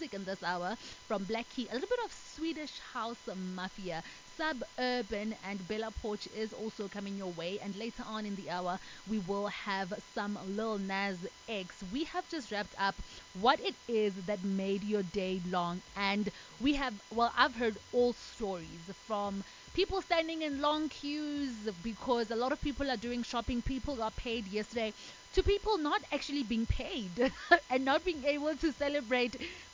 music in this hour from Black Key, a little bit of Swedish House Mafia, Suburban, and Bella Porch is also coming your way. And later on in the hour, we will have some Lil Nas X. We have just wrapped up what it is that made your day long, and we have, well, I've heard all stories from people standing in long queues because a lot of people are doing shopping. People got paid yesterday, to people not actually being paid and not being able to celebrate